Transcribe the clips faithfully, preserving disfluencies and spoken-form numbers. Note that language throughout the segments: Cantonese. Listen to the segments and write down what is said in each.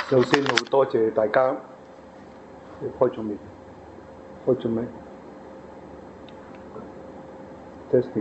首先好多謝大家，開咗未？開咗未 ？Testing，testing，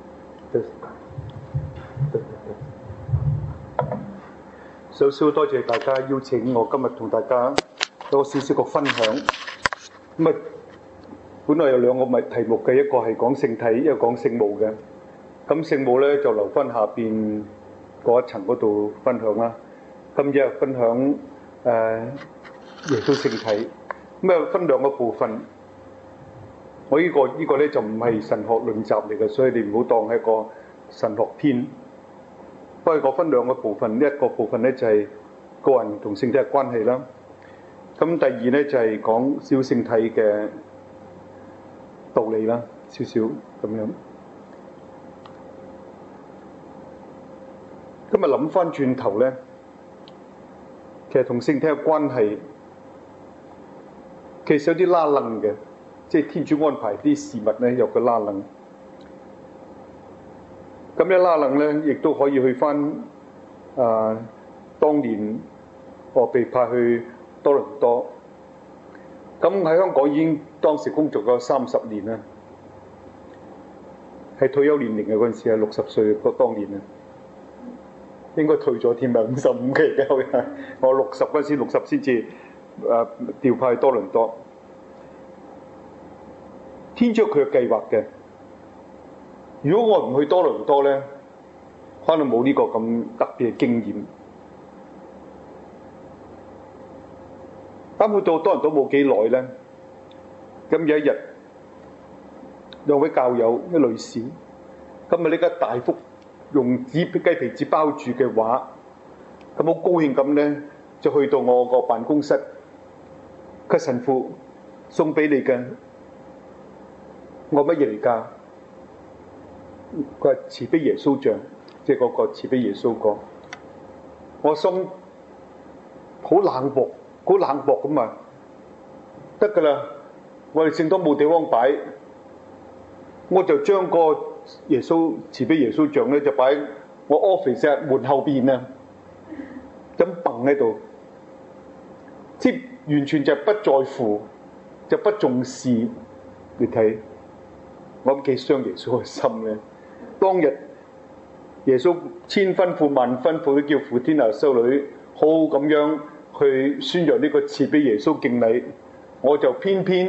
首先好多謝大家邀請我今日同大家有少少個分享。咁啊，本來有兩個題目嘅，一個係講聖體，一個講聖母嘅。咁聖母咧就留翻下邊嗰一層嗰度分享啦。今日分享誒、呃、耶穌聖體，咁啊分兩個部分。我呢、這個呢、這個咧就唔係神學論集嚟嘅，所以你唔好當係一個神學篇。不過我分兩個部分，一個部分咧就係、是、個人同聖體嘅關係啦。咁第二咧就係、是、講小聖體嘅道理啦，少少咁樣。今日諗翻轉頭咧，其實同聖體嘅關係其實有啲拉楞嘅，即係天主安排啲事物咧有個拉楞。咁一拉楞咧，亦都可以去翻啊、呃，當年我被派去多倫多，咁喺香港已經當時工作咗三十年啦，係退休年齡嘅嗰陣時係六十歲嗰當年啊。應該退咗添啊，五十五期嘅，我六十嗰陣時，六十先至誒調派去多倫多。天主有佢嘅計劃嘅。如果我唔去多倫多咧，可能冇呢個咁特別嘅經驗。啱去到多倫多冇幾耐咧，咁有一日，兩位教友，一女士，今日呢家大幅用紙雞皮紙包住嘅畫，咁好高興咁咧，就去到我個辦公室，佢神父送俾你嘅，我乜嘢嚟㗎？佢話慈悲耶穌像，即係嗰個慈悲耶穌個。我心好冷漠，好冷漠咁啊！得㗎啦，我哋聖堂冇地方擺，我就將個耶穌慈悲耶穌像咧就擺喺我 office 門後邊啊，咁掟喺度，即係完全就不在乎，就不重視。你睇，我諗幾傷耶穌嘅心咧。當日耶穌千吩咐萬吩咐都叫傅天娜修女好好咁樣去宣揚呢個慈悲耶穌敬禮，我就偏偏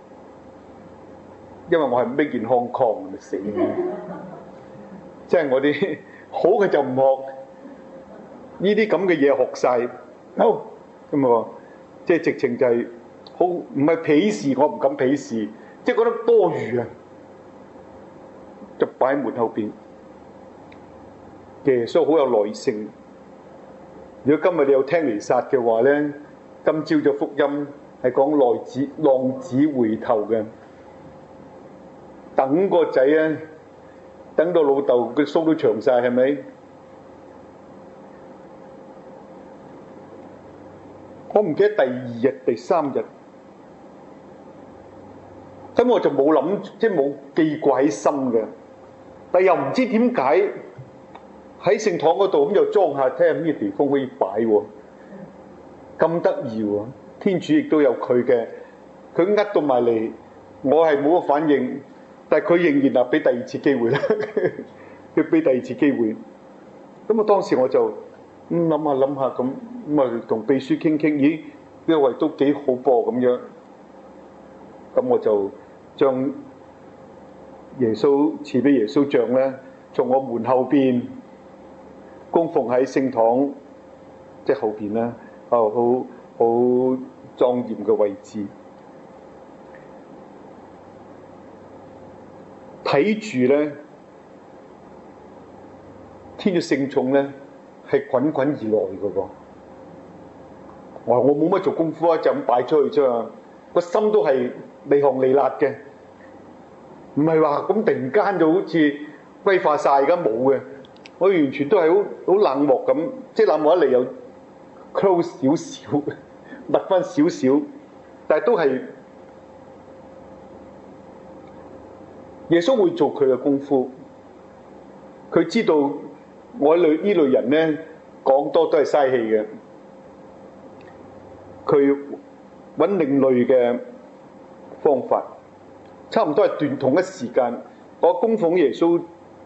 因為我係 make in Hong Kong 死嘅，即係我啲好嘅就唔學，呢啲咁嘅嘢學晒，好咁啊！即係直情就係好唔係鄙視，我唔敢鄙視，即係覺得多餘啊！就擺喺門後邊，耶穌好有耐性。如果今日你有聽彌撒嘅話咧，今朝嘅福音係講浪子浪子回頭嘅。等個仔啊，等到老豆佢鬚都長晒，係咪？我唔記得第二日、第三日，咁我就冇諗，即係冇記掛喺心嘅。但又唔知點解喺聖堂嗰度咁又裝下，睇下咩地方可以擺喎，咁得意喎！天主亦都有佢嘅，佢呃到埋嚟，我係冇個反應。但係佢仍然啊，俾第二次機會啦，佢俾第二次機會。咁啊，當時我就咁諗下諗下咁，咁啊同秘書傾傾，咦呢個位都幾好噃咁樣。咁我就將耶穌慈悲耶穌像咧，從我門後邊供奉喺聖堂，即係後邊咧，啊好好莊嚴嘅位置。睇住咧，天主聖寵咧係滾滾而來嘅喎。我話我冇乜做功夫啊，就咁擺出去啫嘛。個心都係離行離辣嘅，唔係話咁突然間就好似歸化晒咁冇嘅。我完全都係好好冷漠咁，即係冷漠一嚟又 close 少少，密翻少少，但係都係。耶穌會做佢嘅功夫，佢知道我類呢類人咧講多都係嘥氣嘅， 佢揾另類嘅方法，差唔多係斷同一時間。我供奉耶穌，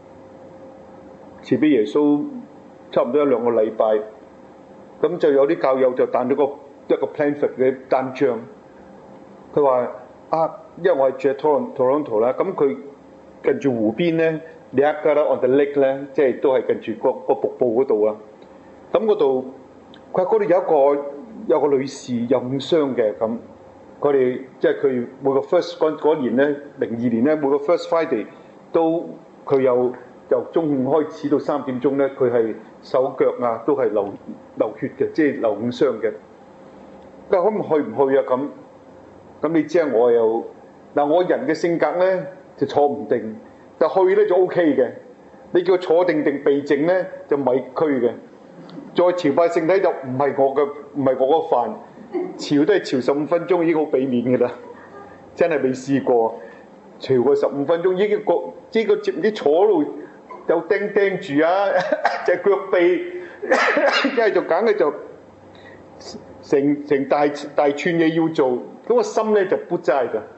賜俾耶穌差唔多一兩個禮拜，咁就有啲教友就彈咗個一個 pamphlet 嘅單張，佢話啊，因為我係住喺 Toronto 啦，咁佢近住湖邊咧 Niagara on the Lake 咧，即係都係近住個個瀑布嗰度啊。咁嗰度佢話嗰度有一個有個女士有五傷嘅，咁佢哋即係佢每個 first 嗰嗰年咧，零二年咧，每個 first Friday 都佢有由中午開始到三點鐘咧，佢係手腳啊都係流流血嘅，即係流五傷嘅。佢話可唔去唔去啊？咁咁你知啊，我又嗱我人嘅性格咧就坐唔定，但去咧就 O K 嘅。你叫我坐定定避靜咧就咪區嘅。再朝拜聖體就唔係我嘅唔係我個飯，朝都係朝十五分鐘已經好俾面嘅啦，真係未試過朝過十五分鐘已經個呢個接唔知坐喺度有釘釘住啊，隻腳臂，即係就梗係就成成大大串嘢要做，咁個心咧就不齋㗎。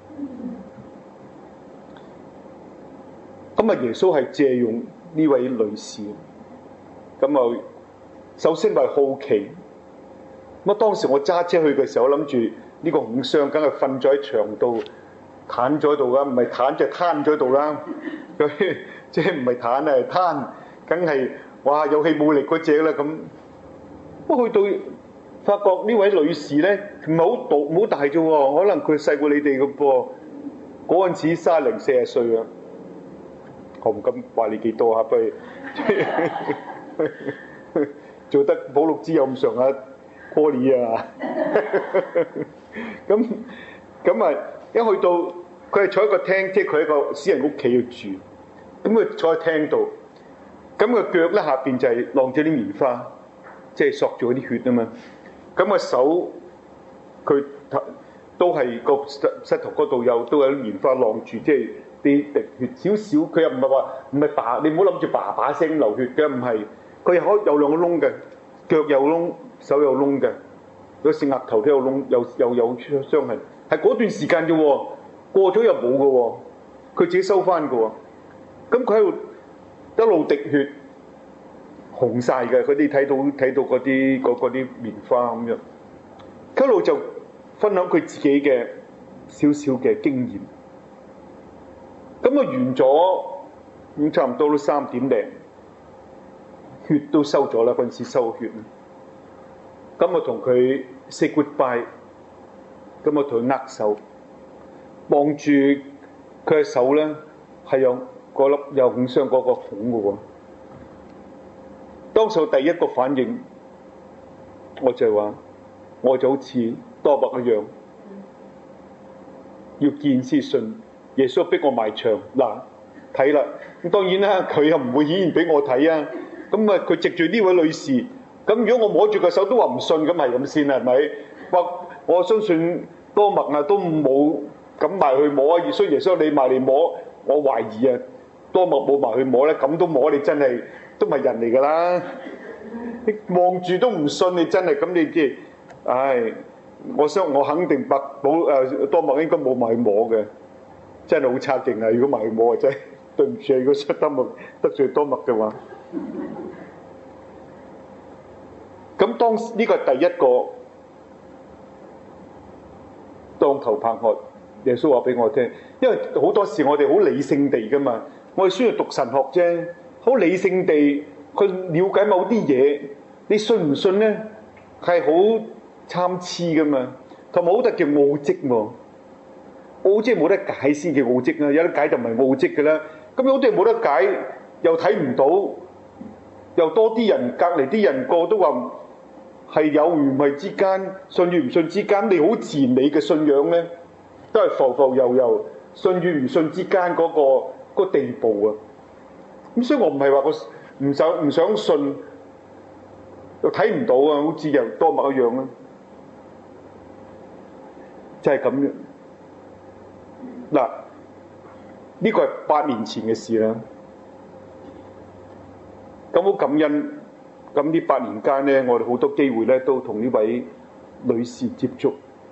咁啊，耶穌係借用呢位女士，咁啊。首先係好奇，咁啊當時我揸車去嘅時候，我諗住呢個五傷梗係瞓咗喺牆度，攤咗喺度啦，唔係攤就攤咗喺度啦。佢即係唔係攤啊，係攤，梗係哇有氣冇力嗰隻啦咁。不過去到發覺呢位女士咧唔係好大唔好大啫喎，可能佢細過你哋嘅噃。嗰陣時三零四十歲啊，我唔敢話你幾多啊，不如。做得保六支有咁上下 quality 啊！咁咁啊，一去到佢係坐喺個廳，即係佢喺個私人屋企度住。咁佢坐喺廳度，咁個腳咧下邊就係晾咗啲棉花，即係索住嗰啲血啊嘛。咁個手佢都係個膝頭嗰度有都有啲棉花晾住，即係啲滴血少少。佢又唔係話唔係爸，你唔好諗住爸爸聲流血嘅，唔係。佢有有兩個窿嘅，腳有窿，手有窿嘅，個成額頭都有窿，又又有傷痕。係嗰段時間啫喎，過咗又冇嘅喎，佢自己收翻嘅喎。咁佢喺度一路滴血，紅晒嘅，佢哋睇到睇到嗰啲嗰啲棉花咁樣。佢一路就分享佢自己嘅少少嘅經驗。咁啊完咗，咁差唔多都三點零。血都收咗啦，嗰陣時收血。咁我同佢 say goodbye，咁我同佢握手，望住佢嘅手咧係有嗰粒有五傷嗰個孔嘅喎。當時第一個反應，我就係話，我就好似多默一樣，要見先信。耶穌逼我埋牆，嗱睇啦。咁當然啦，佢又唔會顯現俾我睇啊。咁啊，佢藉住呢位女士，咁如果我摸住個手都話唔信，咁係咁先係咪？或我相信多默啊都冇咁埋去摸啊，所以耶穌你埋嚟摸，我懷疑啊，多默冇埋去摸咧，咁都摸你真係都唔係人嚟㗎啦！你望住都唔信，你真係咁你即係，唉，我相我肯定百保誒多默應該冇埋去摸嘅，真係好差勁啊！如果埋去摸啊，真係對唔住啊！如果出得默得罪多默嘅話。咁當時呢個係第一個當頭棒喝，耶穌話俾我聽，因為好多時我哋好理性地噶嘛，我哋需要讀神學啫，好理性地去了解某啲嘢，你信唔信咧係好參差噶嘛，同埋好得叫奧蹟喎，奧蹟冇得解先叫奧蹟啊，有得解就唔係奧蹟噶啦，咁有啲冇得解又睇唔到。又多啲人，隔離啲人個都話係有與唔係之間，信與唔信之間，你好自然你嘅信仰咧，都係浮浮游游，信與唔信之間嗰、嗰個嗰個地步啊。咁所以我唔係話我唔想唔想信，又睇唔到啊，好似又多默一樣啊，就係咁樣。嗱，呢個係八年前嘅事啦。咁好感恩，咁呢八年間咧，我哋好多機會咧，都同呢位女士接觸。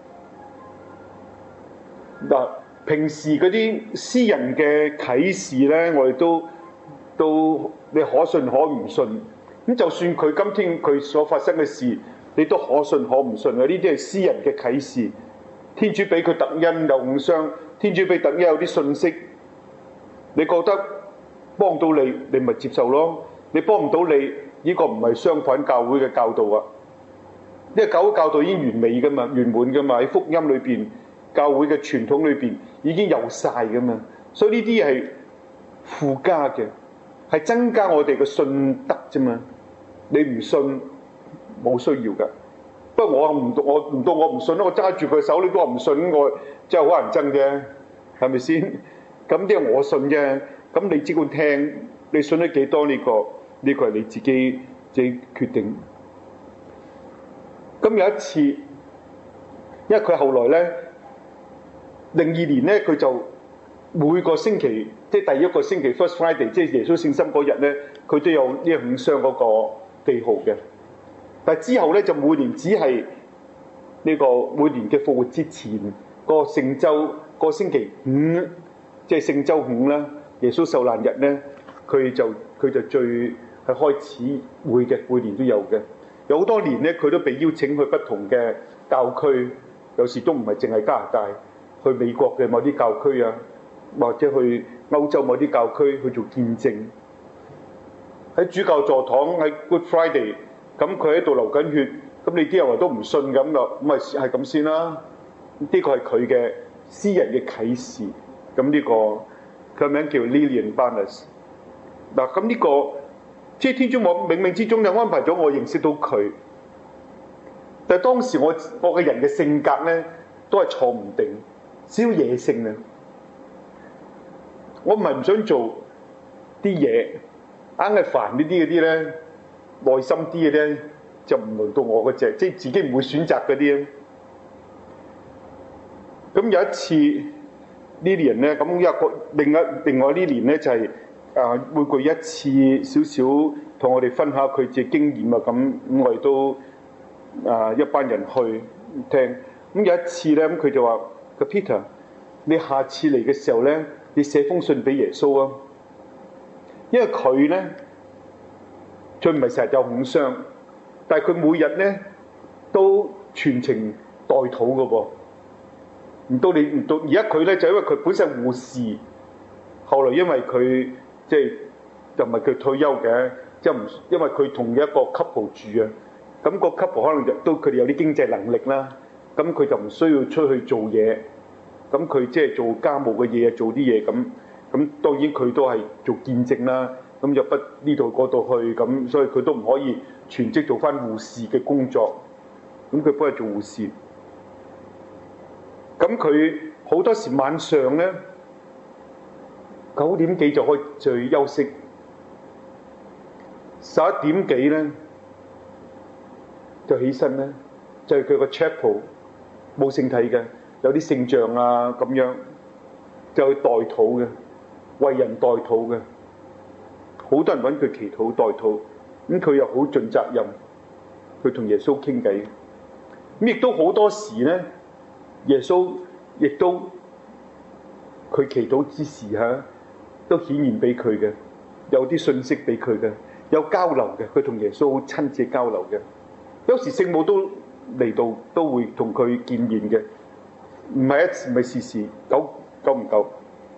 嗱，平時嗰啲私人嘅啟示咧，我哋都都你可信可唔信。咁就算佢今天佢所發生嘅事，你都可信可唔信啊！呢啲係私人嘅啟示，天主俾佢特恩有五傷，天主俾特恩有啲信息，你覺得幫到你，你咪接受咯。你幫唔到你，呢個唔係相反教會嘅教導啊！因為教會教導已經完美噶嘛，圓滿噶嘛，喺福音裏邊，教會嘅傳統裏邊已經有晒噶嘛，所以呢啲係附加嘅，係增加我哋嘅信德啫嘛。你唔信冇需要噶。不過我唔我唔到我唔信，我揸住佢手，你都話唔信，我真係好難憎啫，係咪先？咁即係我信啫，咁你只管聽，你信得幾多呢個？呢個係你自己自己決定。咁有一次，因為佢後來咧，零二年咧，佢就每個星期，即係第一個星期 First Friday，即係耶穌聖心嗰日咧，佢都有呢五傷嗰個記號嘅。但係之後咧，就每年只係呢個每年嘅復活節前個聖週個星期五，即係聖週五啦，耶穌受難日咧，佢就佢就最係開始會嘅，每年都有嘅。有好多年咧，佢都被邀請去不同嘅教區，有時都唔係淨係加拿大，去美國嘅某啲教區啊，或者去歐洲某啲教區去做見證。喺主教座堂喺 Good Friday， 咁佢喺度流緊血，咁你啲人話都唔信咁咯，咁咪係咁先啦。呢個係佢嘅私人嘅啟示。咁呢個佢名叫 Lilian Barnes。嗱，咁呢個。即係天主我冥冥之中就安排咗我認識到佢，但係當時我我嘅人嘅性格咧都係坐唔定，少野性啊！我唔係唔想做啲嘢，硬係煩呢啲嗰啲咧，內心啲嘅咧就唔輪到我嗰隻，即係自己唔會選擇嗰啲。咁有一次呢年咧，咁一個另一另外呢年咧就係、是。啊，每個月一次少少同我哋分享佢自己經驗啊，咁咁我哋都啊一班人去聽。咁有一次咧，咁佢就話：個 Peter，你下次嚟嘅時候咧，你寫封信俾耶穌啊。因為佢咧，佢唔係成日有五傷，但係佢每日咧都全程代禱嘅噃。唔到你唔到，而家佢咧就因為佢本身係護士，後來因為佢。即係就唔係佢退休嘅，即係唔因為佢同一個 couple 住啊，咁個 couple 可能就都佢哋有啲經濟能力啦，咁佢就唔需要出去做嘢，咁佢即係做家務嘅嘢，做啲嘢咁，咁當然佢都係做見證啦，咁入不呢度嗰度去，咁所以佢都唔可以全職做翻護士嘅工作，咁佢幫佢做護士，咁佢好多時晚上咧。九點幾就開始休息，十一點幾咧就起身咧，就係佢個 chapel 冇聖體嘅，有啲聖像啊咁樣，就去代禱嘅，為人代禱嘅，好多人揾佢祈禱代禱，咁佢又好盡責任，佢同耶穌傾偈，咁亦都好多時咧，耶穌亦都佢祈禱之時嚇。都顯現俾佢嘅，有啲信息俾佢嘅，有交流嘅，佢同耶穌好親自交流嘅。有時聖母都嚟到，都會同佢見面嘅，唔係一次，唔係時時，久久唔久。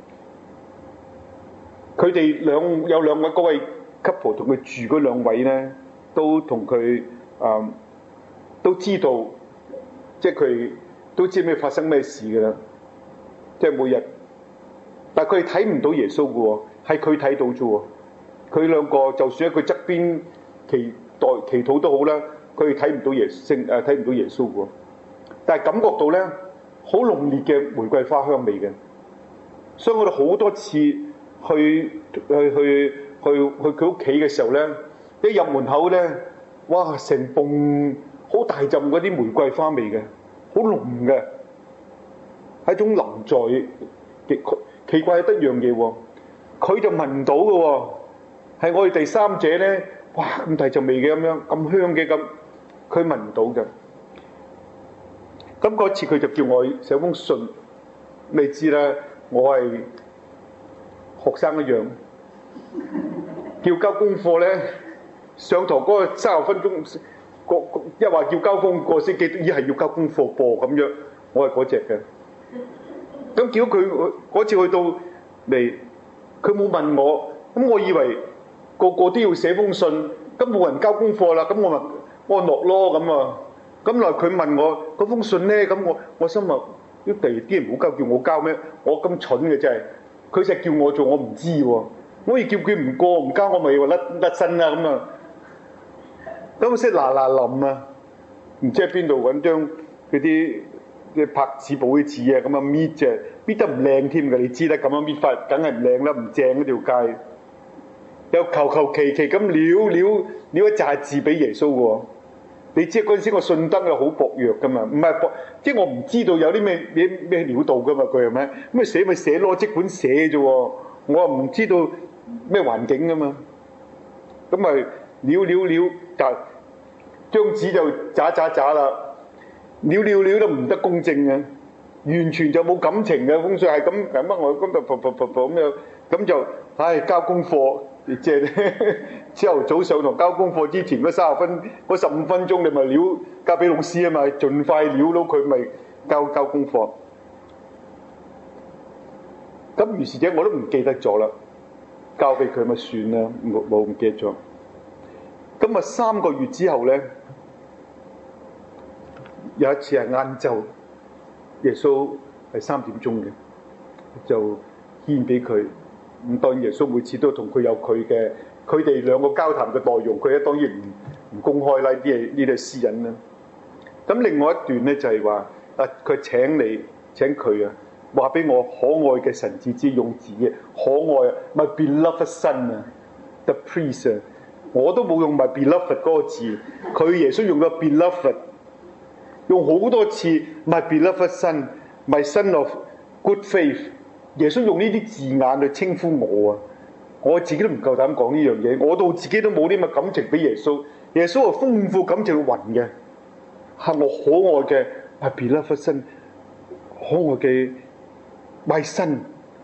佢哋兩有兩位嗰位 couple 同佢住嗰兩位咧，都同佢啊都知道，即係佢都知咩發生咩事㗎啦，即係每日。但係佢哋睇唔到耶穌嘅喎，係佢睇到啫喎。佢兩個就算喺佢側邊祈代祈禱都好啦，佢哋睇唔到耶聖誒睇唔到耶穌嘅喎。但係感覺到咧，好濃烈嘅玫瑰花香味嘅。所以我哋好多次去去去去去佢屋企嘅時候咧，一入門口咧，哇！成泵好大陣嗰啲玫瑰花味嘅，好濃嘅，係一種臨在嘅。奇怪係得樣嘢喎，佢就聞唔到嘅喎，係我哋第三者咧，哇咁大陣味嘅咁樣，咁香嘅咁，佢聞唔到嘅。 咁嗰次佢就叫我寫封信，你知啦，我係學生一樣，叫交功課咧，上堂嗰個三十分鐘，個一話叫交功課先記得，咦係要交功課噃咁樣，我係嗰隻嘅。咁叫佢嗰次去到嚟，佢冇問我，咁我以為個個都要寫封信，咁冇人交功課啦，咁我咪安樂咯咁啊。咁來佢問我嗰封信咧，咁我我心話啲第二啲人唔好交，叫我交咩？我咁蠢嘅真係，佢就叫我做，我唔知喎。我可以叫佢唔過唔交，我咪話甩甩身啦咁啊。咁我識嗱嗱臨啊，唔知喺邊度揾張嗰啲嘅拍紙簿啲紙啊，咁啊搣啫，搣得唔靚添嘅，你知啦，咁樣搣法梗係唔靚啦，唔正嗰條街。又求求其其咁潦潦潦一紮字俾耶穌喎。你知嗰陣時個信德係好薄弱噶嘛，唔係薄，即係我唔知道有啲咩咩咩料到噶嘛，佢係咪？咁咪寫咪寫咯，即管寫啫喎，我又唔知道咩環境噶嘛，咁咪潦潦潦就張紙就渣渣渣啦，潦潦潦都唔得公正嘅，完全就冇感情嘅，封信係咁咁乜我咁就噗噗噗噗咁樣，咁就唉交功課。即係朝頭早上堂交功課之前嗰三十分嗰十五分鐘，你咪料交俾老師啊嘛，盡快料到佢咪交交功課。咁於是者我都唔記得咗啦，交俾佢咪算啦，冇冇唔記得咗。咁啊三個月之後咧，有一次係晏晝，耶穌係三點鐘嘅，就獻俾佢。咁當然耶穌每次都同佢有佢嘅，佢哋兩個交談嘅內容，佢咧當然唔唔公開啦，啲嘢呢啲係私隱啦。咁另外一段咧就係話，啊佢請你請佢啊，話俾我可愛嘅神子之用字嘅可愛啊，my beloved son 啊 ，the priest 啊，我都冇用 my beloved 嗰個字，佢耶穌用咗 beloved， 用好多次 my beloved son，my son of good faith。耶穌用呢啲字眼去稱呼我啊，我自己都唔夠膽講呢樣嘢，我到自己都冇啲咁嘅感情俾耶穌。耶穌係豐富感情雲嘅，係我可愛嘅 my beloved son， 可愛嘅 my son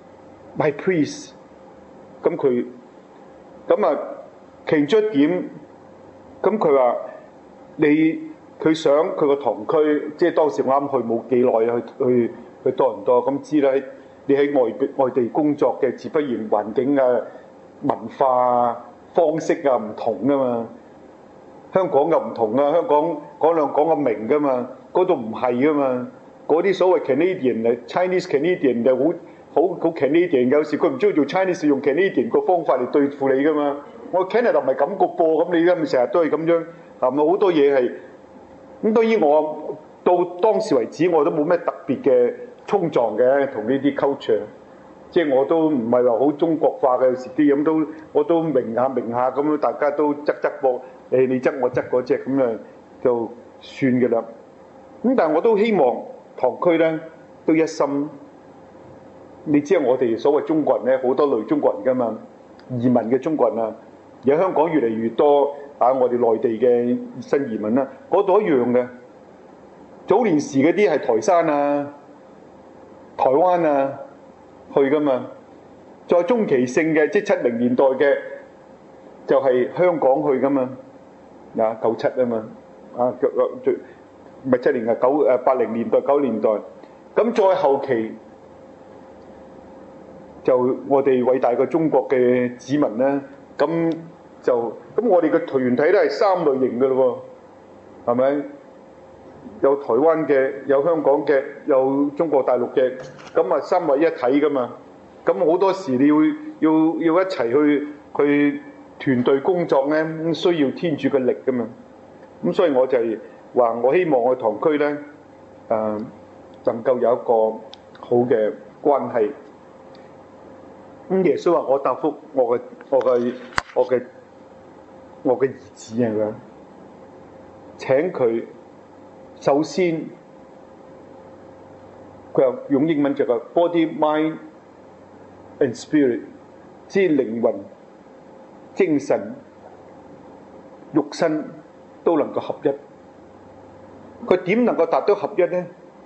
my priest。咁佢咁啊，其中一點，咁佢話你佢想佢個堂區，即係當時我啱去冇幾耐啊，去去去多倫多，咁知啦。你喺外外地工作嘅，自不然環境啊、文化啊、方式啊唔同噶嘛。香港又唔同啊，香港講兩講個明噶嘛，嗰度唔係噶嘛。嗰啲所謂 Canadian 啊 Chinese Canadian 就好好好 Canadian， 有時佢唔中意做 Chinese， 用 Canadian 個方法嚟對付你噶嘛。我 Canada 唔係咁個噃，咁你而家咪成日都係咁樣，係咪好多嘢係？咁當然我到當時為止我都冇咩特別嘅衝撞嘅，同呢啲 culture， 即係我都唔係話好中國化嘅，有時啲咁都我都明下明下咁樣，大家都側側膊，誒你側我側嗰隻咁樣就算嘅啦。咁但係我都希望堂區咧都一心。你知啊，我哋所謂中國人咧，好多類中國人噶嘛，移民嘅中國人啊，而家香港越嚟越多啊，我哋內地嘅新移民啦，嗰度一樣嘅。早年時嗰啲係台山啊、台灣啊去噶嘛，再中期性嘅即係七零年代嘅就係香港去噶嘛，啊九七啊嘛，啊最唔係七零啊九誒八零年代九年代，咁再後期就我哋偉大嘅中國嘅子民咧，咁就咁我哋嘅團體都係三類型嘅咯喎，係咪？有台灣嘅，有香港嘅，有中國大陸嘅，咁啊三位一體噶嘛。咁好多時你要要要一齊去去團隊工作咧，需要天主嘅力噶嘛。咁所以我就係話，我希望我堂區咧，誒、呃、能夠有一個好嘅關係。咁耶穌話：我答覆我嘅我嘅我嘅我嘅兒子係咪？請佢。首先，佢又用英文就係 body、mind and spirit， 即係靈魂、精神、肉身都能夠合一。佢點能夠達到合一呢？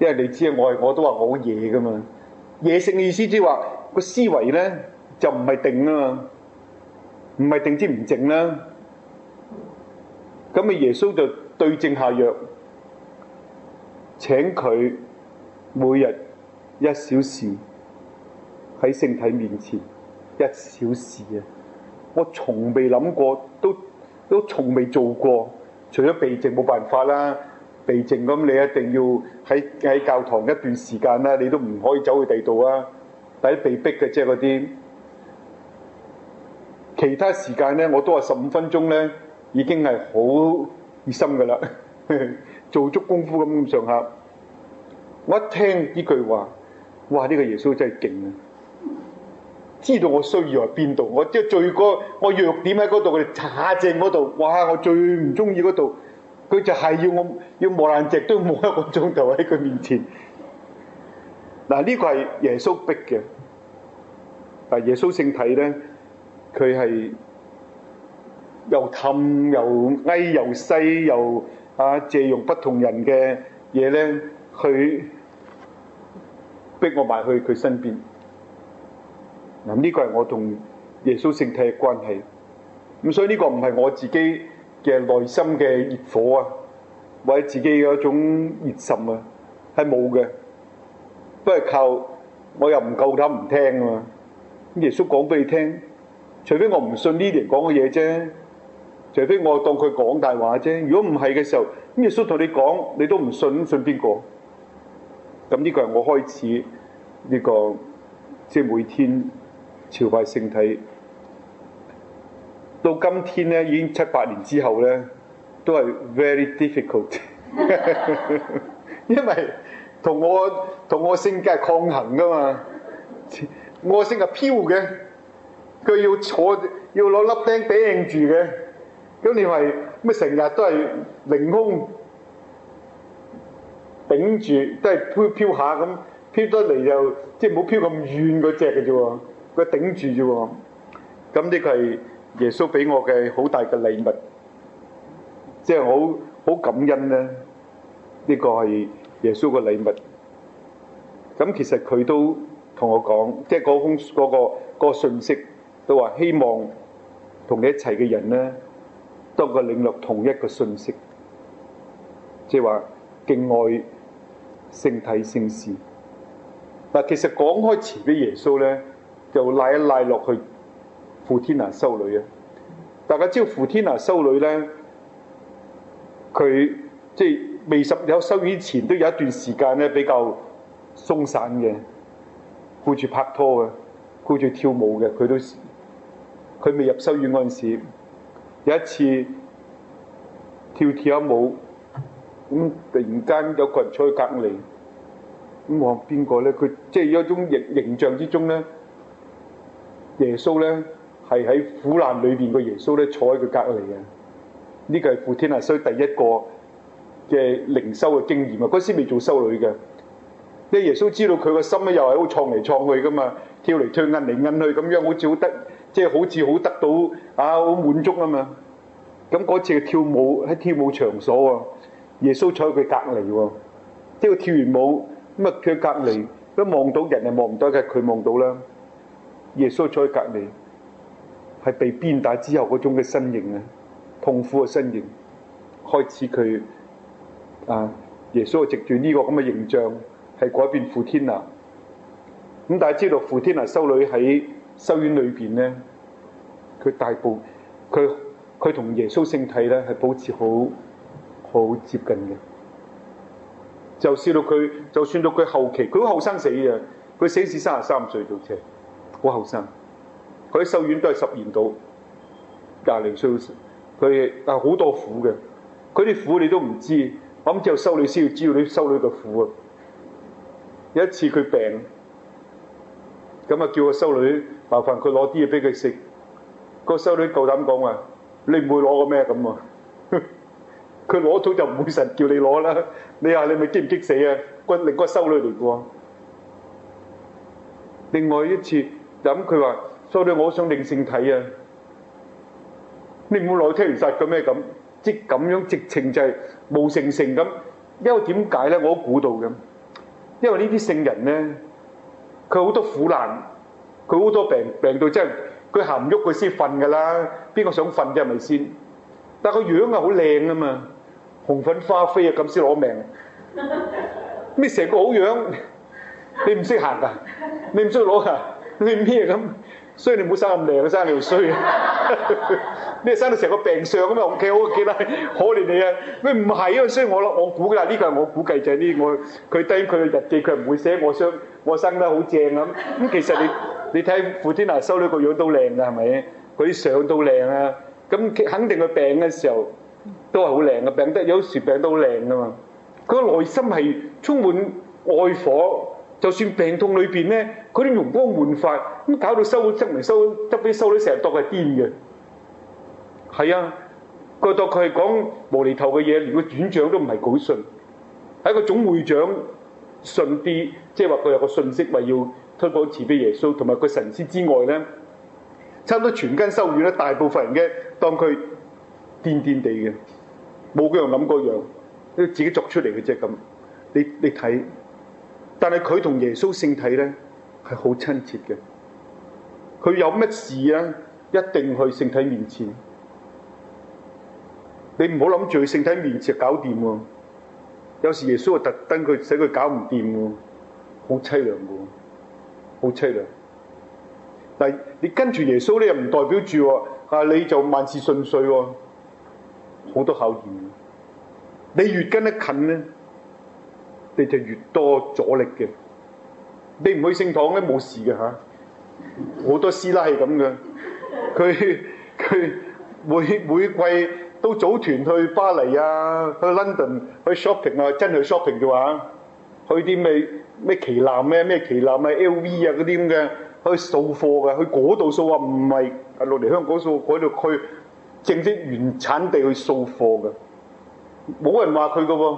因為你知啊，我係我都話我好野噶嘛。野性嘅意思即係話個思維咧就唔係定啊嘛，唔係定之唔靜啦。咁啊，耶穌就對症下藥，請佢每日一小時喺聖體面前，一小時啊！我從未諗過，都都從未做過。除咗避靜冇辦法啦，避靜咁你一定要喺喺教堂一段時間啦，你都唔可以走去第度啊。但係被逼嘅啫嗰啲，其他時間咧我都話十五分鐘咧已經係好熱心噶啦，做足功夫咁上下。我一聽呢句話，哇！呢個耶穌真係勁啊！知道我需要喺邊度，我即係最個我弱點喺嗰度，佢哋查正嗰度。哇！我最唔中意嗰度，佢就係要我要磨爛蓆都磨一個鐘頭喺佢面前。嗱，呢個係耶穌逼嘅。但耶穌聖體咧，佢係又氹又哀又西又啊借用不同人嘅嘢咧，去逼我埋去佢身邊。嗱，呢個係我同耶穌聖體嘅關係。咁所以呢個唔係我自己嘅內心嘅熱火啊，或者自己嘅一種熱心啊，係冇嘅。都係靠我又唔夠膽唔聽啊嘛。咁耶穌講俾你聽，除非我唔信呢啲人講嘅嘢啫，除非我當佢講大話啫。如果唔係嘅時候，咁耶穌同你講，你都唔信，信邊個？咁呢個係我開始呢個即係每天朝拜聖體，到今天咧已經七八年之後咧，都係 very difficult， 因為同我同我性格係抗衡噶嘛，我性格飄嘅，佢要坐要攞粒釘頂住嘅，咁你咪咩成日都係凌空頂住，都係飄飄下咁，飄得嚟就即係冇飄咁遠嗰隻嘅啫喎。佢頂住啫喎，咁呢個係耶穌俾我嘅好大嘅禮物，即係好好感恩咧。呢個係耶穌嘅禮物。咁其實佢都同我講，即係嗰封嗰個嗰個信息都話希望同你一齊嘅人咧，都能夠領略同一個信息，即係話敬愛聖體聖事。嗱，其實講開慈悲耶穌咧，就拉一拉落去傅天娜修女啊！大家知道傅天娜修女咧，佢即係未十有修院前都有一段時間咧比較鬆散嘅，顧住拍拖嘅，顧住跳舞嘅。佢都佢未入修院嗰陣時，有一次跳跳下舞，咁突然間有個人坐喺隔離，咁我話邊個咧？佢即係有一種形形象之中咧。耶穌咧係喺苦難裏邊個耶穌咧坐喺佢隔離嘅，呢個係傅天娜修女第一個嘅靈修嘅經驗啊！嗰時未做修女嘅，因為耶穌知道佢個心咧又係好創嚟創去噶嘛，跳嚟跳，摁嚟摁去咁樣，好似好得，即係好似好得到啊好滿足啊嘛！咁嗰次跳舞喺跳舞場所喎，耶穌坐喺佢隔離喎，即係佢跳完舞咁啊，佢隔離都望到人係望唔到嘅，佢望到啦。耶穌坐喺隔離，係被鞭打之後嗰種嘅身形啊，痛苦嘅身形，開始佢啊，耶穌藉住呢個咁嘅形象，係改變傅天娜。咁大家知道傅天娜修女喺修院裏邊咧，佢大部佢佢同耶穌聖體咧係保持好好接近嘅。就算到佢，就算到佢後期，佢好後生死嘅，佢死時三十三歲到啫。好後生，佢喺修院都係十年到廿零歲，佢但係好多苦嘅，佢啲苦你都唔知，我諗只有修女先要知道啲修女嘅苦啊！有一次佢病，咁啊叫個修女麻煩佢攞啲嘢俾佢食，個修女夠膽講話：你唔會攞個咩咁啊？佢攞到就唔會神叫你攞啦，你話你咪激唔激死啊？個另個修女嚟嘅喎。另外一次。咁佢話：修女，我想領聖體啊！你唔好攞聽完殺嘅咩咁？即咁樣直情就係冇成成咁。因為點解咧？我都估到嘅。 因為呢啲聖人咧，佢好多苦難，佢好多病，病到真係佢行唔喐，佢先瞓噶啦。邊個想瞓啫？係咪先？但係個樣啊好靚啊嘛，紅粉花飛啊咁先攞命。咩成個好樣？你唔識行噶？你唔識攞噶？你咩咁？所以你唔好生咁靚，生你又衰啊！你生到成個病相咁啊！屋企好幾啦，可憐你啊！佢唔係啊，所以我我估噶啦，呢個係我估計就係呢，我佢低佢嘅日記，佢唔會寫我生我生得好正咁。咁其實你你睇傅天娜修女個樣都靚噶，係咪？佢啲相都靚啊！咁肯定佢病嘅時候都係好靚嘅，病得有時病都好靚噶嘛。佢個內心係充滿愛火。就算病痛裏邊咧，佢啲容光煥發，咁搞到收執嚟收執俾收女成日當係癲嘅。係啊，佢當佢係講無厘頭嘅嘢，連個院長都唔係好信，係個總會長信啲，即係話佢有個信息，話要推廣慈悲耶穌同埋個神仙之外咧，差唔多全間修院咧，大部分人嘅當佢癲癲地嘅，冇嗰樣諗嗰樣，佢自己作出嚟嘅啫咁。你你睇。但係佢同耶穌聖體咧係好親切嘅，佢有乜事啊，一定去聖體面前。你唔好諗住去聖體面前搞掂喎，有時耶穌啊特登佢使佢搞唔掂喎，好凄涼嘅，好凄涼。但係你跟住耶穌咧，又唔代表住喎，啊你就萬事順遂喎，好多考驗。你越跟得近咧，你就越多阻力嘅。你唔去聖堂咧冇事嘅嚇，好多師奶係咁嘅。佢佢每每季都組團去巴黎啊，去 London 去 shopping 啊，真係去 shopping 嘅話，去啲咩咩旗艦咩咩旗艦啊 L V 啊嗰啲咁嘅，去掃貨嘅，去嗰度掃啊，唔係落嚟香港掃，嗰度去正式原產地去掃貨嘅，冇人話佢嘅喎。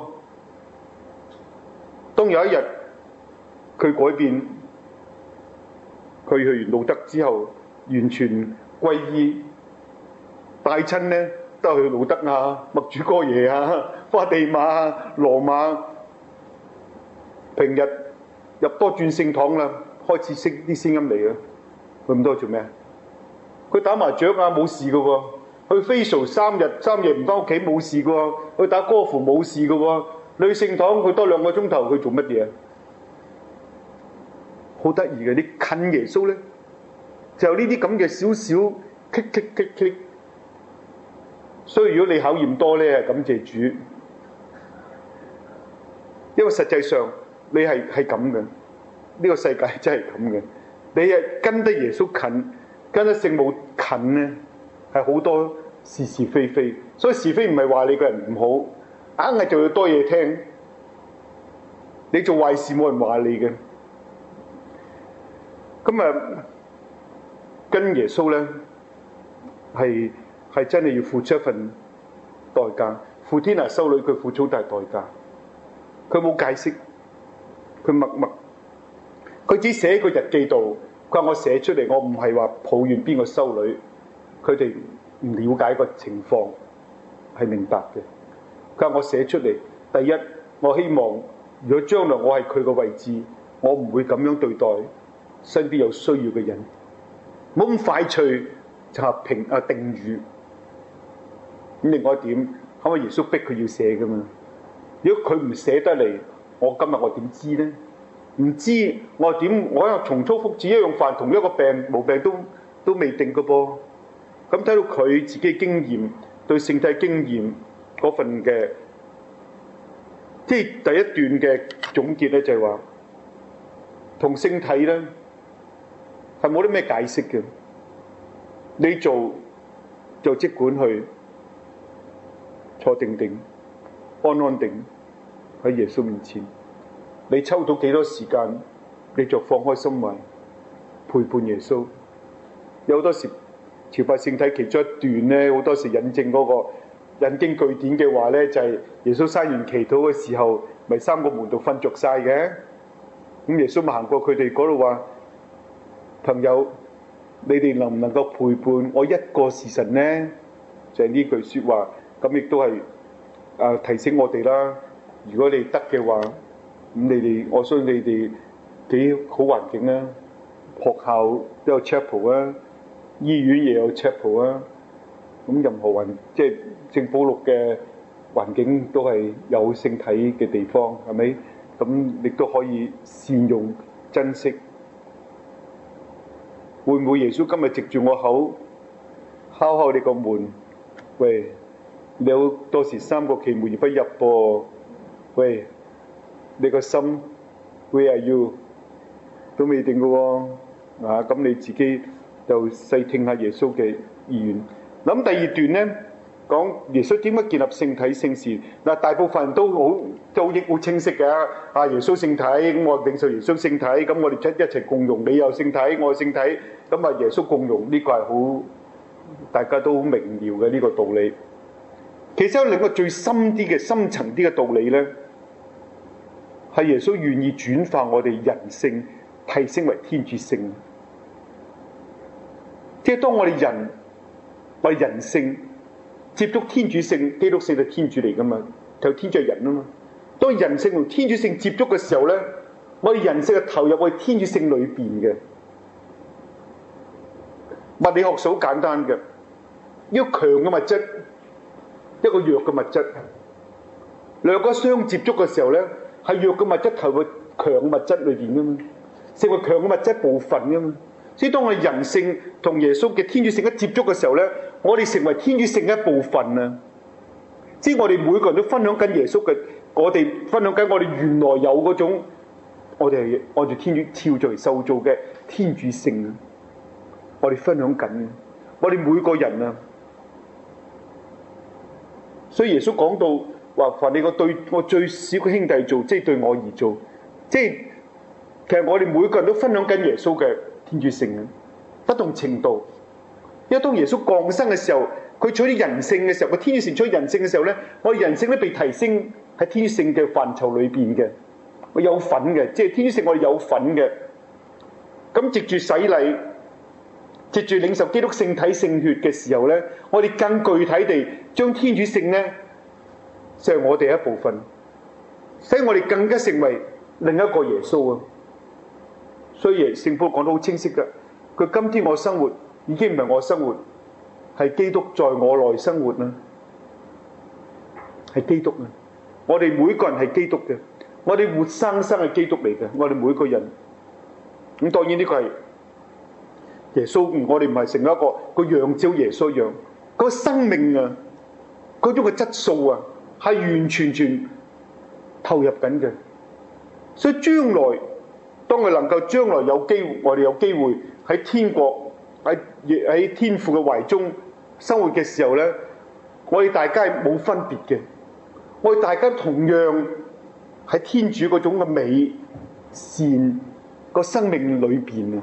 當有一日佢改變，佢去完路德之後，完全歸依，帶親咧都係去路德啊、默主哥耶啊、花地瑪啊、羅馬。平日入多轉聖堂啦，開始識啲聲音嚟啊！佢咁多做咩？佢打麻雀啊冇事嘅喎，去 facial 三日三夜唔翻屋企冇事嘅喎，去打歌符冇事嘅喎。你去聖堂佢多兩個鐘頭，佢做乜嘢啊？好得意嘅，你近耶穌咧，就呢啲咁嘅少少棘棘棘棘。所以如果你考驗多咧，感謝主，因為實際上你係係咁嘅，呢個世界真係咁嘅。你係跟得耶穌近，跟得聖母近咧，係好多是是非非。所以是非唔係話你個人唔好。硬係就要多嘢聽，你做壞事冇人話你嘅。咁啊，跟耶穌咧係係真係要付出一份代價。傅天娜修女佢付出好大代價，佢冇解釋，佢默默，佢只寫喺個日記度。佢話我寫出嚟，我唔係話抱怨邊個修女，佢哋唔了解個情況，係明白嘅。佢話我寫出嚟，第一我希望，如果將來我係佢個位置，我唔會咁樣對待身邊有需要嘅人，冇咁快脆就評啊定語。咁另外一點，可唔可以耶穌逼佢要寫噶嘛？如果佢唔寫得嚟，我今日我點知咧？唔知我點？我又重操復置一樣飯，同一個病毛病都都未定嘅噃。咁睇到佢自己經驗，對聖體經驗。嗰份嘅，即係第一段嘅總結咧，就係話同聖體咧係冇啲咩解釋嘅。你做就即管去坐定定、安安定喺耶穌面前。你抽到幾多時間，你就放開心懷陪伴耶穌。有好多時朝拜聖體其中一段咧，好多時引證嗰個。引經據典嘅話咧，就係、是、耶穌生完祈禱嘅時候，咪三個門徒瞓着晒嘅。咁耶穌咪行過佢哋嗰度話：朋友，你哋能唔能夠陪伴我一個時辰呢？就係、是、呢句説話。咁亦都係啊提醒我哋啦。如果你得嘅話， 你哋，我相信你哋幾好環境啊，學校都有 chapel 啊，醫院亦有 chapel 啊。咁任何環即係聖保祿嘅環境都係有聖體嘅地方，係咪？咁你都可以善用珍惜。會唔會耶穌今日藉住我口敲敲你個門？喂，你有多時三個期門而不入噃？喂，你個心 Where are you 都未定嘅喎。啊，咁你自己就細聽下耶穌嘅意願。咁第二段咧，講耶穌點樣建立聖體聖事。嗱，大部分人都好都亦好清晰嘅。啊，耶穌聖體，咁我領受耶穌聖體，咁我哋一一齊共融。你有聖體，我有聖體，咁啊耶穌共融，呢個係好大家都好明瞭嘅呢個道理。其實有另一個最深啲嘅、深層啲嘅道理咧，係耶穌願意轉化我哋人性，提升為天主性。即係當我哋人為人性接觸天主性，基督性係天主嚟噶嘛，就天主係人啊嘛。當人性同天主性接觸嘅時候咧，我哋人性係投入去天主性裏邊嘅。物理學好簡單嘅，一個強嘅物質，一個弱嘅物質，兩個相接觸嘅時候咧，係弱嘅物質投入強嘅物質裏邊噶嘛，成為強嘅物質部分噶嘛。所以當我哋人性同耶穌嘅天主性一接觸嘅時候咧，我哋成為天主性嘅一部分啊！即係我哋每個人都分享緊耶穌嘅，我哋分享緊我哋原來有嗰種，我哋係按住天主肖像嚟受造嘅天主性啊！我哋分享緊，我哋每個人啊！所以耶穌講到話：凡你個對我最小嘅兄弟做，即係對我而做。即係其實我哋每個人都分享緊耶穌嘅天主性啊，不同程度。因為當耶穌降生嘅時候，佢取啲人性嘅時候，個天主性取人性嘅時候咧，我哋人性咧被提升喺天主性嘅範疇裏邊嘅，我有份嘅，即係天主性我哋有份嘅。咁藉住洗禮，藉住領受基督聖體聖血嘅時候咧，我哋更具體地將天主性咧成為我哋一部分，使我哋更加成為另一個耶穌啊！所以聖保羅講得好清晰㗎，佢今天我生活已經唔係我生活，係基督在我內生活啦，係基督啊！我哋每個人係基督嘅，我哋活生生係基督嚟嘅，我哋每個人。咁當然呢個係耶穌，我哋唔係成為一個個樣照耶穌一樣，個生命啊，嗰種嘅質素啊，係完完全全投入緊嘅。所以將來當我能夠將來有機會，我哋有機會喺天國喺喺天父嘅懷中生活嘅時候咧，我哋大家係冇分別嘅，我哋大家同樣喺天主嗰種嘅美善個生命裏邊啊，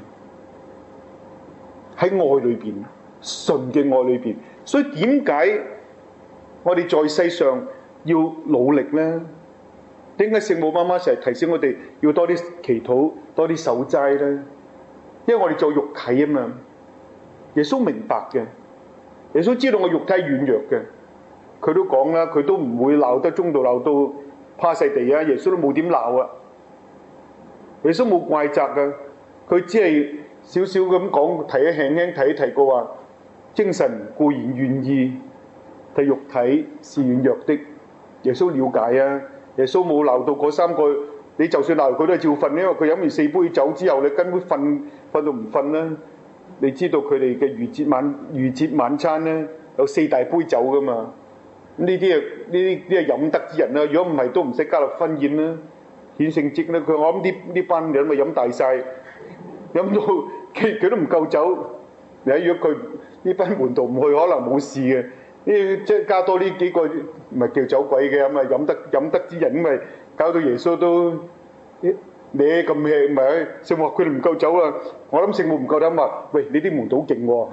喺愛裏邊，純嘅愛裏邊。所以點解我哋在世上要努力咧？點解聖母媽媽成日提醒我哋要多啲祈禱、多啲守齋咧？因為我哋做肉體啊嘛。耶穌明白嘅，耶穌知道我肉體軟弱嘅，佢都講啦，佢都唔會鬧得中度鬧到趴晒地啊！耶穌都冇點鬧啊，耶穌冇怪責噶，佢只係少少咁講，提一輕輕提一提過話，精神固然願意，但肉體是軟弱的。耶穌了解啊。耶穌冇鬧到嗰三個，你就算鬧佢都係照瞓，因為佢飲完四杯酒之後，你根本瞓瞓到唔瞓啦。你知道佢哋嘅逾節晚逾節晚餐咧有四大杯酒噶嘛？呢啲啊呢啲啲係飲得之人啦。如果唔係都唔使加入婚宴啦，顯聖蹟啦。佢我諗呢呢班人咪飲大晒，飲到佢佢都唔夠酒。你如果佢呢班門徒唔去，可能冇事嘅。呢即係加多呢幾個唔係叫酒鬼嘅，咁啊飲得飲得之人，咪搞到耶穌都你咁 hea 咪聖母話佢哋唔夠酒啊！我諗聖母唔夠膽話，喂你啲門徒好勁喎，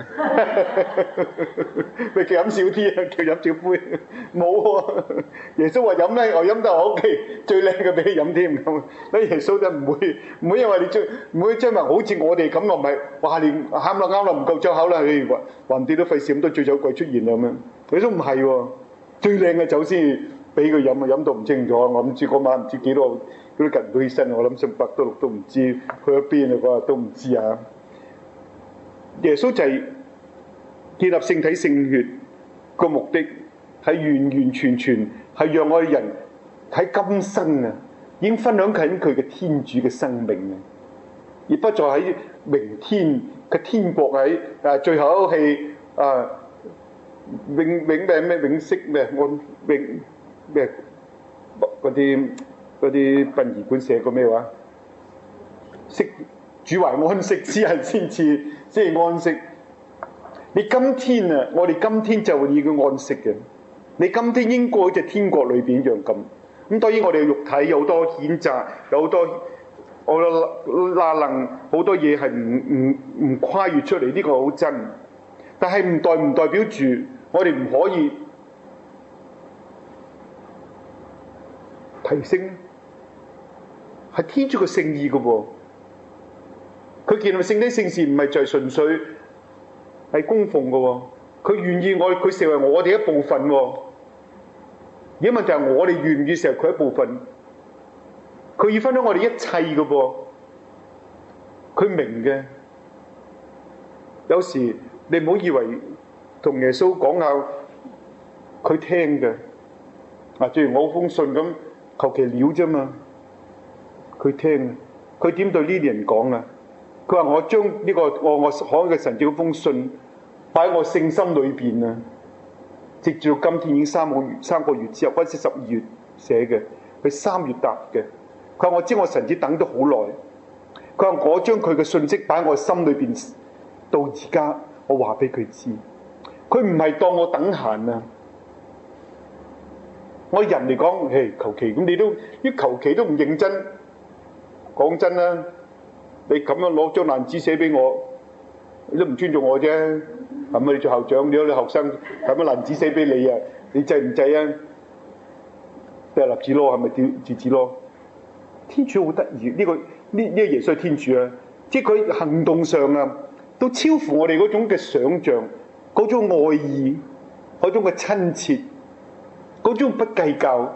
喂叫飲少啲啊，叫飲少杯，冇喎。耶穌話飲咧，我飲得我屋企最靚嘅俾你飲添咁。所以耶穌就唔會唔會因為你將唔會將話好似我哋咁咯，咪話連喊啦啱啦唔夠酒口啦，你還掂都費事咁多醉酒鬼出現啦咁樣。耶穌唔係喎，最靚嘅酒先俾佢飲啊，飲到唔清楚。我唔知嗰晚唔知幾多幾多人都起身，我諗成百多六都唔知去咗邊啊！嗰日都唔知啊。耶穌就係建立聖體聖血個目的係完完全全係讓我哋人喺今生啊，已經分享緊佢嘅天主嘅生命啊，而不再喺明天嘅天國喺啊最後一口氣啊永永咩咩永息咩安永咩嗰啲嗰啲殯儀館寫過咩話？息主懷安息之日先至先係安息。你今天啊，我哋今天就已經安息嘅。你今天應該喺天國裏邊一樣咁。咁當然我哋嘅肉體有好多譴責，有好多我嗱能好多嘢係唔唔唔跨越出嚟，呢、這個好真。但係唔代唔代表住我哋唔可以提升，係天主嘅聖意嘅喎。佢建立聖體聖事唔係就係純粹係供奉嘅喎，佢願意我佢成為我哋一部分喎。而家問題係我哋願唔願意成為佢一部分？佢要分享我哋一切嘅噃，佢明嘅。有時你唔好以為同耶穌講下佢聽嘅，啊，正如我封信咁，求其料啫嘛。佢聽，佢點對呢啲人講啊？佢話我將呢、這個我我可嘅神這封信擺喺我聖心裏邊啊！直至到今天已經三個月三個月之後，嗰陣時十二月寫嘅，佢三月答嘅。佢話我知我神子等咗好耐。佢話我將佢嘅信息擺喺我心裏邊，到而家我話俾佢知。佢唔係當我等閒啊！我人嚟講，嘿，求其咁你都啲求其都唔認真。講真啦，你咁樣攞張爛紙寫俾我，你都唔尊重我啫。係咪你做校長，你有啲學生咁樣爛紙寫俾你啊？你制唔制啊？掉粒紙咯，係咪掉字紙咯？天主好得意，呢、這個呢呢、這個耶穌係天主啊！即係佢行動上啊，都超乎我哋嗰種嘅想像，嗰種愛意，嗰種嘅親切，嗰種不計較。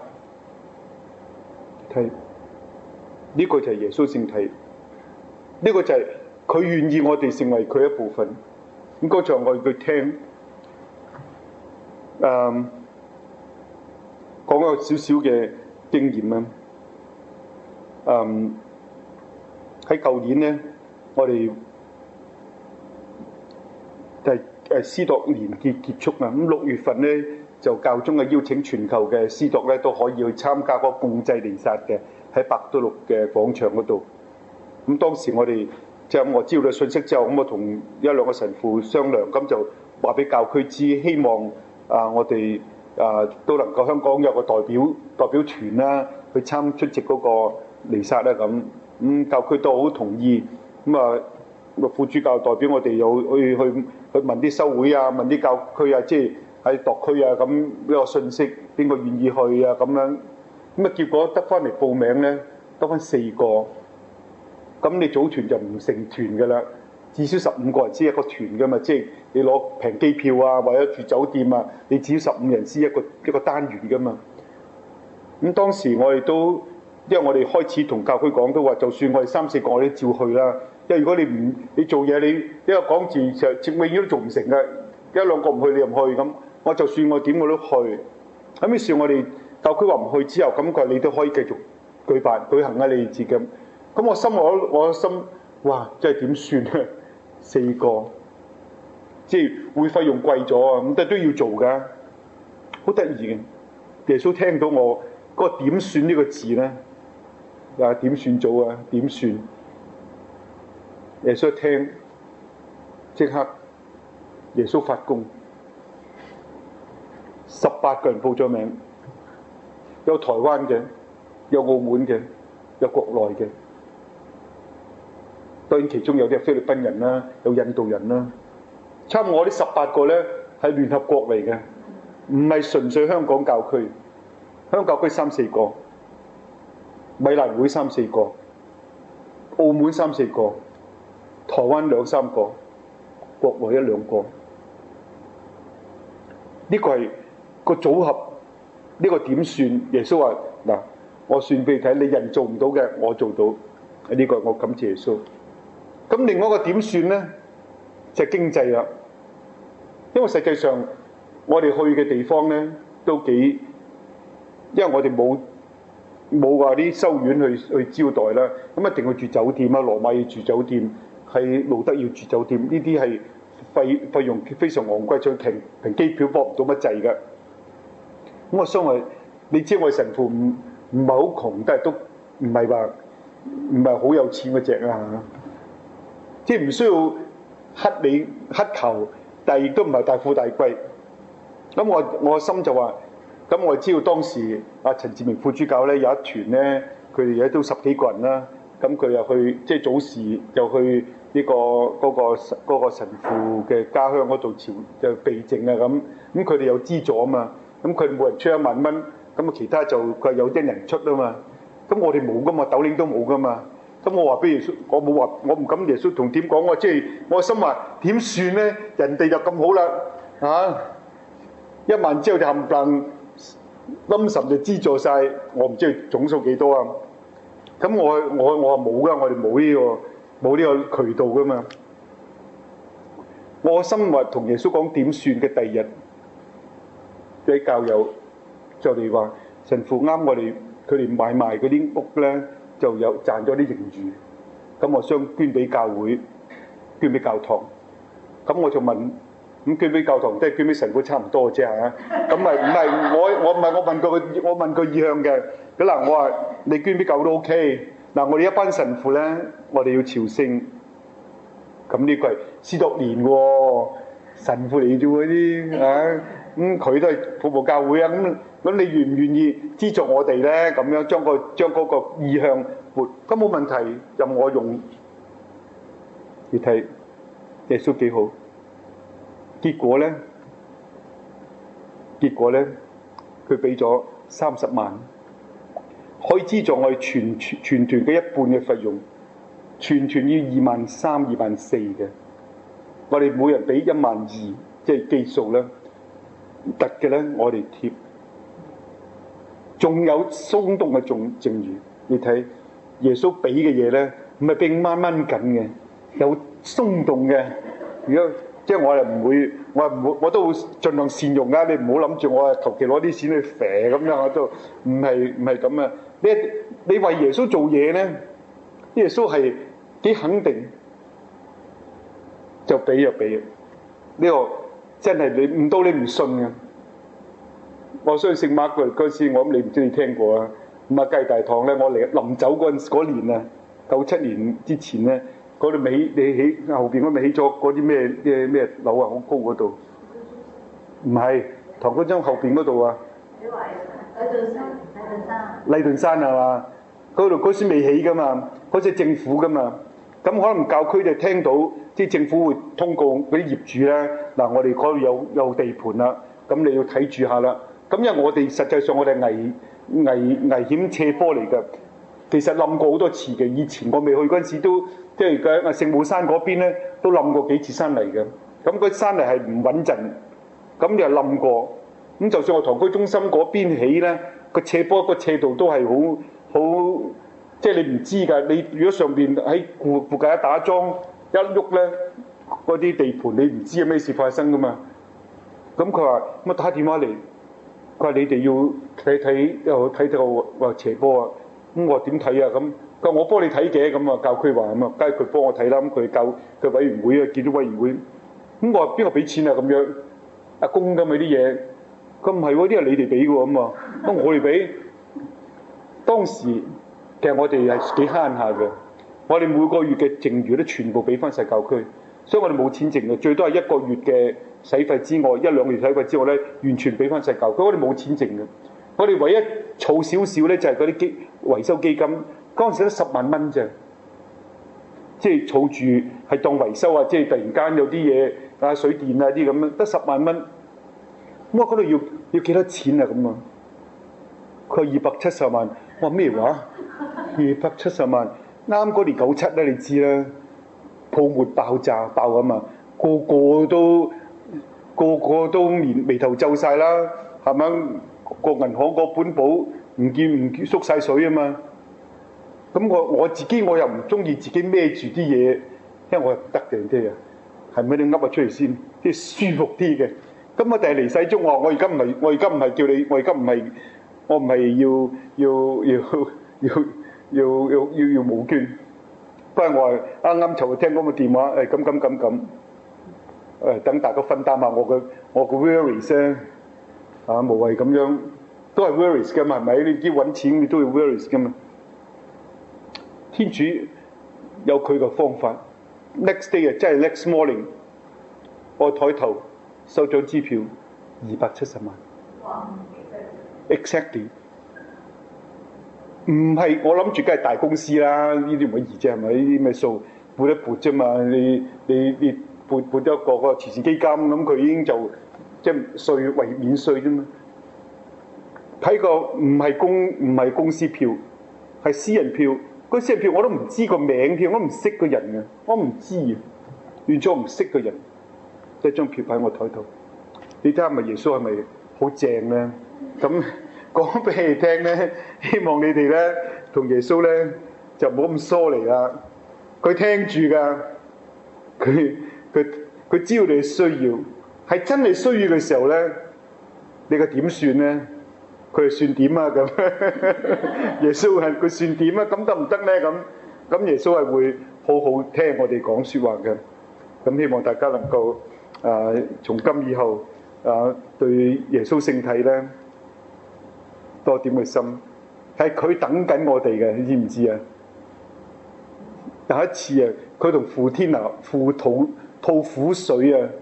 睇呢、這個就係耶穌聖體，呢、這個就係佢願意我哋成為佢一部分。咁剛才我佢聽，誒講個少少嘅經驗啊。誒喺舊年咧，我哋就係誒司鐸年結結束啊。咁六月份咧，就教宗嘅邀請全球嘅司鐸咧都可以去參加嗰個共濟彌撒嘅，喺伯多祿嘅廣場嗰度。咁當時我哋即係我知道咗信息之後，咁我同一兩個神父商量，咁就話俾教區知，希望啊我哋啊都能夠香港有個代表代表團啦，去參出席嗰個彌撒啦咁。咁教區都好同意。咁啊個副主教代表我哋有去去去問啲修會啊，問啲教區啊，即係喺獨區啊，咁呢個信息邊個願意去啊咁樣。咁啊結果得翻嚟報名咧，得翻四個。咁你組團就唔成團㗎啦，至少十五個人先一個團㗎嘛，即係你攞平機票啊，或者住酒店啊，你至少十五人先一個一個單元㗎嘛。咁當時我哋都，因為我哋開始同教區講都話，就算我哋三四個我哋都照去啦。因為如果你唔你做嘢，你一個講字就永遠都做唔成㗎，一兩個唔去你又唔去咁。我就算我點我都去。咁於是我哋教區話唔去之後，咁佢你都可以繼續舉辦舉行啊，你哋自己。咁我心我我心，哇！真係點算啊？四個，即係會費用貴咗啊！咁但係都要做㗎，好得意嘅。耶穌聽到我嗰、那個點算呢個字咧，啊點算組啊？點算？耶穌一聽，即刻耶穌發功，十八個人報咗名，有台灣嘅，有澳門嘅，有國內嘅。當然其中有啲係菲律賓人啦，有印度人啦。差唔多我呢十八個咧係聯合國嚟嘅，唔係純粹香港教區。香港教區三四個，米蘭會三四個，澳門三四個，台灣兩三個，國內一兩個。呢、這個係個組合呢個點算？耶穌話嗱，我算俾你睇，你人做唔到嘅，我做到。呢個我感謝耶穌。咁另外一個點算咧，就係經濟啦。因為實際上我哋去嘅地方咧都幾，因為我哋冇冇話啲修院去去招待啦，咁一定要住酒店啊。羅馬要住酒店，喺路德要住酒店，呢啲係費費用非常昂貴，再平平機票搏唔到乜滯㗎。咁我想話，你知我神父唔唔係好窮，但係都唔係話唔係好有錢嗰隻啊，即係唔需要乞你乞求，但係亦都唔係大富大貴。咁我我心就話，咁我知道當時阿陳志明副主教咧有一團咧，佢哋而家都十幾個人啦。咁佢又去即係早時又去呢個嗰個嗰個神父嘅家鄉嗰度朝就避靜啊咁。咁佢哋有資助啊嘛。咁佢哋每人出一萬蚊，咁啊其他就佢有一人出啊嘛。咁我哋冇噶嘛，斗零都冇噶嘛。咁我話俾耶穌，我冇話，我唔敢耶穌同點講，我即係我心話點算咧？人哋就咁好啦，嚇一萬之後就冚唪唥冧神就資助晒，我唔知佢總數幾多啊。咁我我我話冇噶，我哋冇呢個冇呢個渠道噶嘛。我心話同耶穌講點算嘅第二日。啲教友就嚟話神父啱我哋，佢哋買賣嗰啲屋咧就有賺咗啲盈餘，咁我想捐俾教會，捐俾教堂。咁我就問，咁捐俾教堂即係捐俾神父差唔多嘅啫嚇。咁咪唔係我我唔係我問過佢，我問佢意向嘅。咁嗱，我話你捐俾教會都 OK。嗱，我哋一班神父咧，我哋要朝聖。咁呢個係司鐸連喎，神父嚟啫喎啲嚇。咁佢、嗯、都係服務教會啊！咁咁你願唔願意資助我哋咧？咁樣將個將嗰個意向撥，咁冇問題，任我用。你睇耶穌幾好？結果咧，結果咧，佢俾咗三十萬，可以資助我哋全全全團嘅一半嘅費用，全團要二萬三、二萬四嘅，我哋每人俾一萬二，即係基數啦。特嘅咧，我哋貼，仲有鬆動嘅仲剩餘。你睇耶穌俾嘅嘢咧，唔係並掹掹緊嘅，有鬆動嘅。如果即係我又唔會，我唔會，我都會盡量善用啊！你唔好諗住我係求其攞啲錢去肥咁樣，我都唔係唔係咁啊！你你為耶穌做嘢咧，耶穌係幾肯定，就俾就俾呢個。真係你唔到你唔信嘅。我相信聖馬嗰嗰時，我諗你唔知你聽過啊。咁啊，雞大堂咧，我嚟臨走嗰陣嗰年啊，九七年之前咧，嗰度咪起你起後邊嗰咪起咗嗰啲咩咩咩樓啊，好高嗰度。唔係唐君章後邊嗰度啊。你話禮頓山？禮頓山。禮頓山係嘛？嗰度嗰時未起噶嘛，嗰時政府噶嘛。咁可能教區就聽到，即係政府會通告嗰啲業主咧，嗱，我哋嗰度有有地盤啦，咁你要睇住下啦。咁因為我哋實際上我哋危危危險斜坡嚟㗎，其實冧過好多次嘅。以前我未去嗰陣時都，即係嘅聖母山嗰邊咧都冧過幾次山泥嘅。咁嗰山泥係唔穩陣，咁又冧過。咁就算我堂區中心嗰邊起咧，個斜坡個斜度都係好好。即係你唔知㗎，你如果上邊喺附附近一打樁一喐咧，嗰啲地盤你唔知有咩事發生㗎嘛？咁佢話咁啊打電話嚟，佢話你哋要睇睇又睇睇我話斜坡啊，咁我點睇啊？咁佢話我幫你睇嘅，咁啊教區話咁啊，梗係佢幫我睇啦。咁佢教佢委員會啊，見到委員會，咁我話邊個俾錢啊？咁樣阿公咁嗰啲嘢，佢唔係喎，啲係你哋俾嘅喎咁啊，咁我哋俾當時。其實我哋係幾慳下嘅，我哋每個月嘅剩餘都全部俾翻晒教區，所以我哋冇錢剩嘅，最多係一個月嘅使費之外，一兩個月使費之外咧，完全俾翻晒教區，我哋冇錢剩嘅。我哋唯一儲少少咧，就係嗰啲基維修基金，嗰陣時都十萬蚊啫，即係儲住係當維修啊，即係突然間有啲嘢啊水電啊啲咁樣，得十萬蚊。咁我嗰度要要幾多錢啊？咁啊，佢話二百七十萬，我話咩話？二百七十萬，啱嗰年九七咧，你知啦，泡沫爆炸爆啊嘛，個個都個個都面眉頭皺晒啦，係咪？ 個銀行個本簿唔見唔縮晒水啊嘛。咁我我自己我又唔中意自己孭住啲嘢，因為我又唔得嘅啲啊，係咪你噏下出嚟先，即係舒服啲嘅。咁我哋係離世中，我我而家唔係我而家唔係叫你，我而家唔係我唔係要要要要要要要要募捐。不過我係啱啱尋日聽嗰個電話，誒咁咁咁咁，誒等大家分擔下我嘅我嘅 worries 咧，啊無謂咁樣，都係 worries 嘅嘛，係咪？你知揾錢你都要 worries 嘅嘛。天主有佢嘅方法。Next day 啊，即係 next morning，我抬頭收咗支票二百七十萬。Exactly。唔係我諗住，梗係大公司啦，呢啲唔可以啫，係咪？呢啲咩數撥一撥啫嘛？你你你撥撥咗一個個慈善基金，咁佢已經就即係稅為免稅啫嘛。睇個唔係公唔係公司票，係私人票。嗰私人票我都唔知個名添，我唔識個人嘅，我唔知啊，完全我唔識個人。即係張票擺喺我台度，你睇下咪耶穌係咪好正咧？咁講俾你聽咧，希望你哋咧同耶穌咧就唔好咁疏離啦。佢聽住㗎，佢佢佢知道你嘅需要，係真係需要嘅時候咧，你嘅點算咧？佢係算點啊？咁耶穌係佢算點啊？咁得唔得咧？咁咁耶穌係會好好聽我哋講説話嘅。咁希望大家能夠啊、呃，從今以後啊、呃，對耶穌聖體咧多點嘅心，係佢等緊我哋嘅，你知唔知啊？有一次啊，佢同傅天娜吐吐吐苦水啊，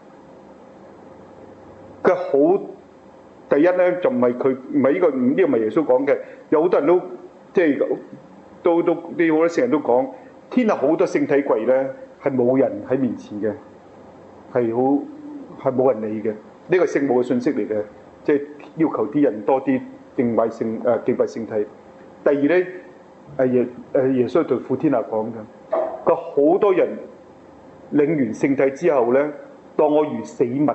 佢好。第一咧就唔係佢，唔係呢個，呢、這個唔係耶穌講嘅。有好多人都即係都都啲好多聖人都講，天下好多聖體櫃咧係冇人喺面前嘅，係好係冇人理嘅。呢、這個聖母嘅信息嚟嘅，即係要求啲人多啲敬畏聖誒敬拜聖體。第二咧係耶誒耶穌對傅天娜講嘅，佢好多人領完聖體之後咧，當我如死物啊！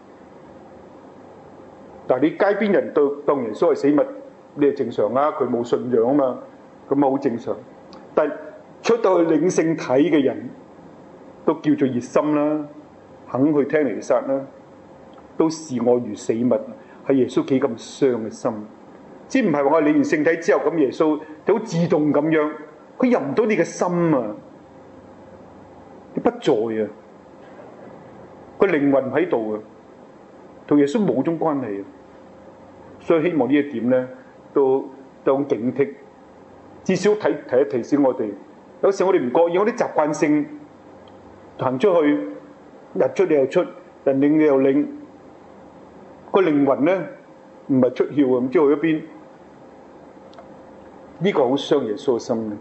但係你街邊人對當耶穌係死物，你係正常啦，佢冇信仰啊嘛，咁啊好正常。但係出到去領聖體嘅人，都叫做熱心啦，肯去聽彌撒啦，都視我如死物，係耶穌幾咁傷嘅心。即唔係話我領完聖體之後，咁耶穌就好自動咁樣，佢入唔到你嘅心啊，你不在啊，個靈魂喺度啊，同耶穌冇種關係啊。所以希望呢一點咧，都都警惕，至少提提一提醒我哋。有時我哋唔覺意，有啲習慣性行出去，日出你又出，人領你又領，個靈魂咧唔係出竅啊，唔知去咗邊。呢個好傷耶穌嘅心嘅。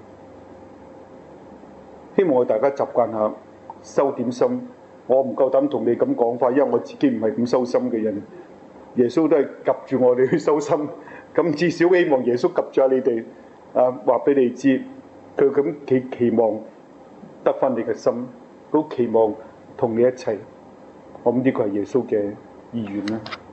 希望我大家習慣下收點心。我唔夠膽同你咁講法，因為我自己唔係咁收心嘅人。耶穌都係及住我哋去收心，咁至少希望耶穌及住下你哋，啊話俾你知，佢咁期期望得返你嘅心，好期望同你一齊。我諗呢個係耶穌嘅意願啦。